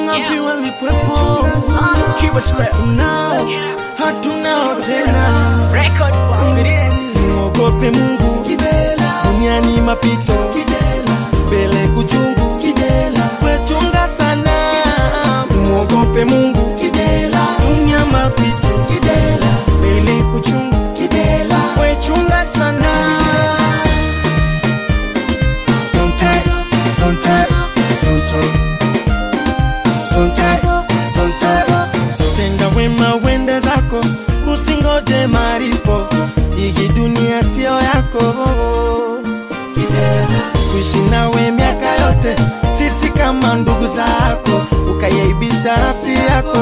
Ngapi walikuwepo, hatuna tena. Muogope Mungu, duniani mapito, mbele kuchungu, wechunga sana. Muogope Mungu, dunia mapito, mbele kuchungu, wechunga sana. Tenda wema wende zako, usingoje maripo, hii dunia sio yako. Kuishi nawe miaka yote, sisi kama ndugu zako, ukayaibisha nafsi yako.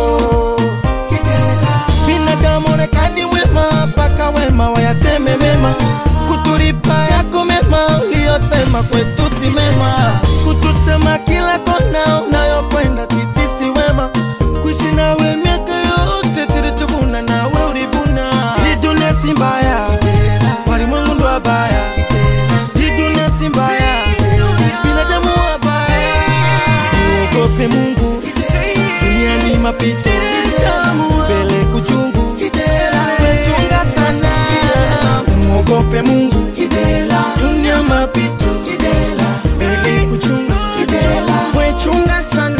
Binadamu onekani wema, paka wema wayaseme mema, kutulipa yako mema, uliyosema kwetu si mema. Kutusema kila kona unayokwenda titi si wema, kuishi nawe miaka yote, tulichovuna nawe ulivuna. Hii dunia si mbaya, walimwengu ndo wabaya. Hii dunia si mbaya, binadamu wabaya. Muogope Mungu, duniani mapito, mbele kuchungu, wechunga sana. Muogope Mungu, dunia mapito, mbele kuchungu, wechunga sana.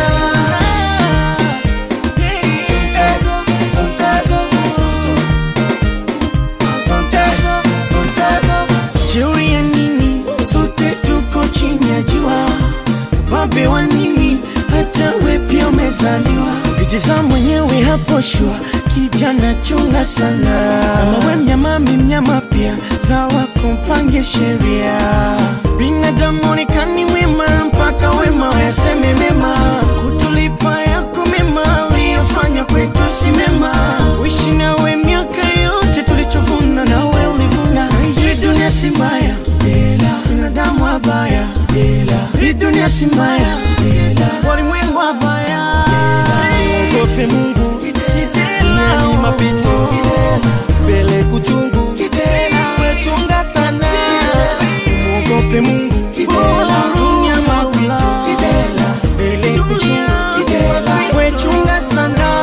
Jeuri ya nini, sote tuko chini ya jua. Babe wa nini, hata we pia umezaliwa. Ukijiza mwenyewe hapo shua, kijana chunga sana. Kama we mnyama mi mnyama pia, za wako mpange sheria. Binadamu onekani wema, mpaka wema wayaseme mema, kutulipa yako mema, uliyofanya kwetu si mema. Uishi nawe miaka yote, tulichovuna nawe ulivuna. Hii dunia si mbaya, binadamu wabaya. Hii dunia si mbaya, walimwengu wabaya. Muogope Mungu, duniani mapito, mbele kuchungu, wechunga sana. Muogope Mungu, dunia mapito, mbele kuchungu, wechunga sana.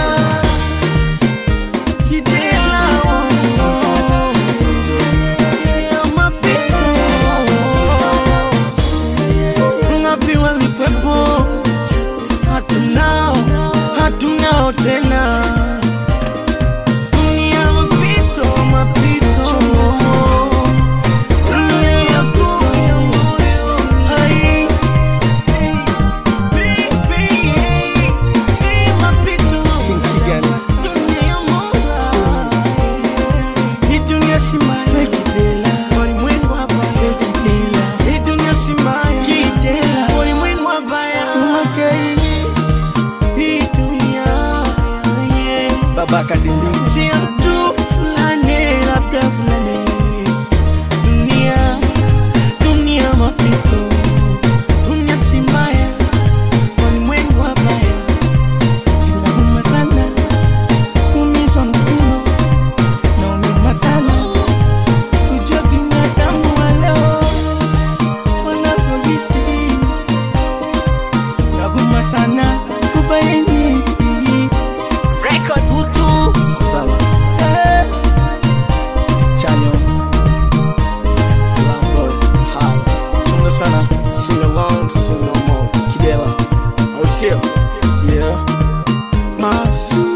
Ngapi walikuwepo, hatunao tena. Dunia mapito, mapito, dunia yako, hai, mapito, dunia ya Mola. Hii dunia si mbaya, walimwengu wabaya. Hii dunia si mbaya, walimwengu wabaya. Hii dunia, Baba Kadindi, si mtu fulani, labda fulani. Dunia mapito, dunia si mbaya, walimwengu wabaya. Inauma sana, kuumizwa mkono, nauma sana kujua binadamu wa leo wanavyoishi. Inauma sana kubaini utu. Sawa. Chanyo Lamboy, hi. Chunga sana, sing along, sing no more. Kidela, oh shit, yeah. Masu